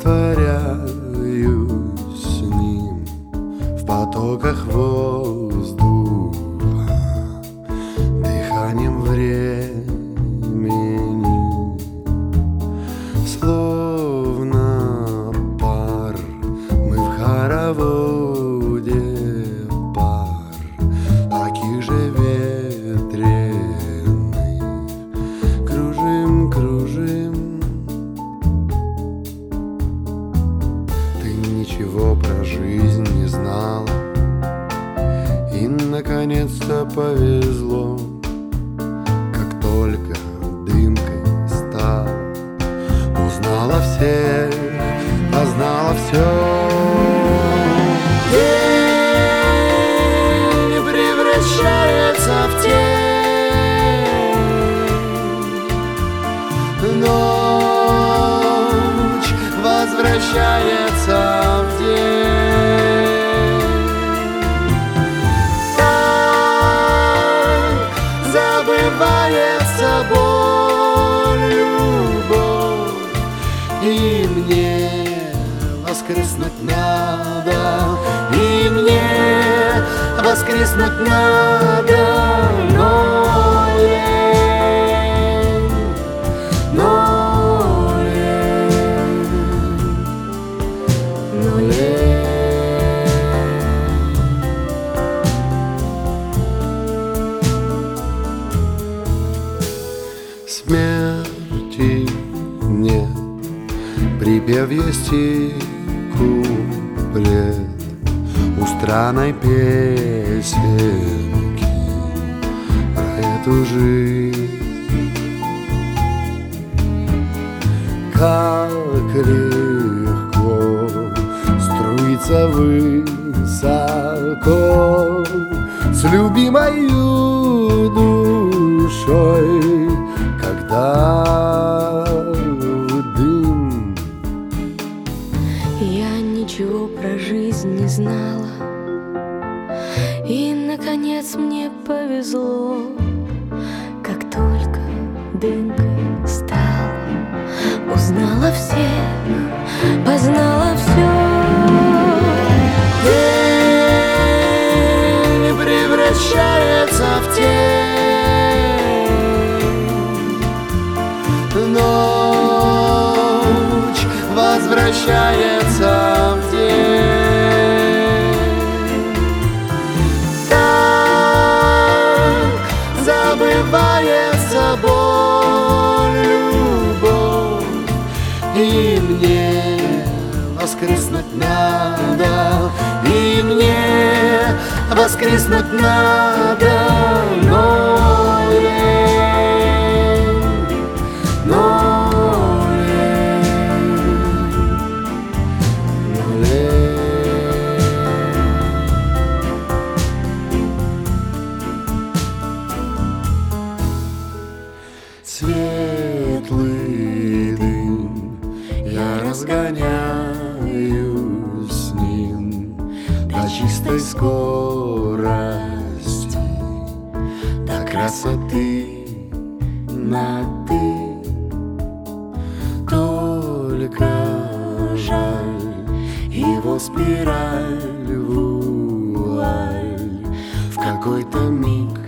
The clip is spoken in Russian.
растворяюсь с ним в потоках воздуха, дыханием времени, словно пар. Мы в хороводе пар, таких же ветреных, кружим, кружим. Ты ничего про жизнь не знала, и наконец-то повезло. Как только дымкой стала, узнала всех, познала все. День превращается в тень, ночь возвращается в день. Так забывается боль, любовь, и мне воскреснуть надо, и мне воскреснуть надо, но лень, но лень, но лень. Смерти нет, припев есть и куплет у странной песенки про эту жизнь. Как легко струится высоко с любимою душой, когда дым. Я ничего про жизнь не знала, и, наконец, мне повезло. Как только дымкой стала, узнала всех, познала все. День превращается в тень, ночь возвращается в день. Так забывается боль, любовь, и мне воскреснуть надо, и мне воскреснуть надо, но лень, но светлый дым, я разгоняю с ним до чистой скорости, до красоты на ты. Только жаль его спираль, вуаль в какой-то миг